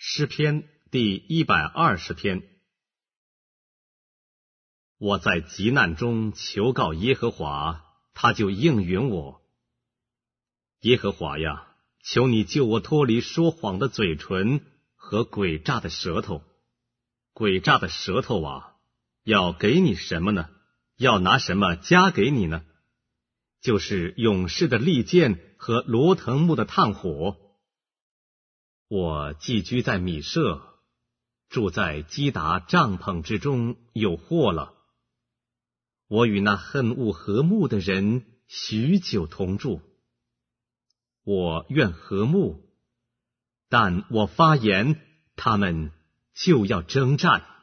诗篇第120篇。我在急难中求告耶和华，他就应允我。耶和华呀，求你救我脱离说谎的嘴唇和诡诈的舌头。诡诈的舌头啊，要给你什么呢？要拿什么加给你呢？就是勇士的利剑和罗藤木的炭火。我寄居在米舍，住在基达帐篷之中，有祸了。我与那恨恶和睦的人许久同住。我愿和睦，但我发言，他们就要征战。